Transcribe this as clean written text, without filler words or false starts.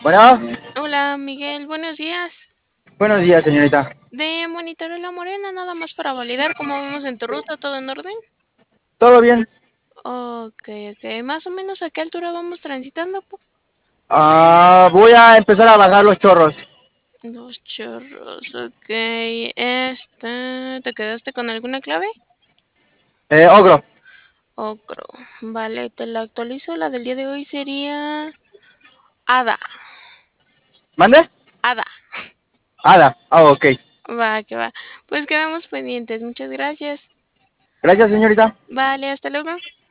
Bueno, Hola Miguel, buenos días. buenos días, señorita. De Monitoreo La Morena, nada más para validar cómo vamos en tu ruta, todo en orden. ¿Todo bien? Ok, ok, más o menos a qué altura vamos transitando. Voy a empezar a bajar los chorros. Dos chorros, ok. ¿Te quedaste con alguna clave? Ogro. Ocro, vale, te la actualizo. La del día de hoy sería Ada, ¿Mande? Ada. Ada. Ok. Va, que va. Pues quedamos pendientes, muchas gracias. Gracias, señorita. Vale, hasta luego.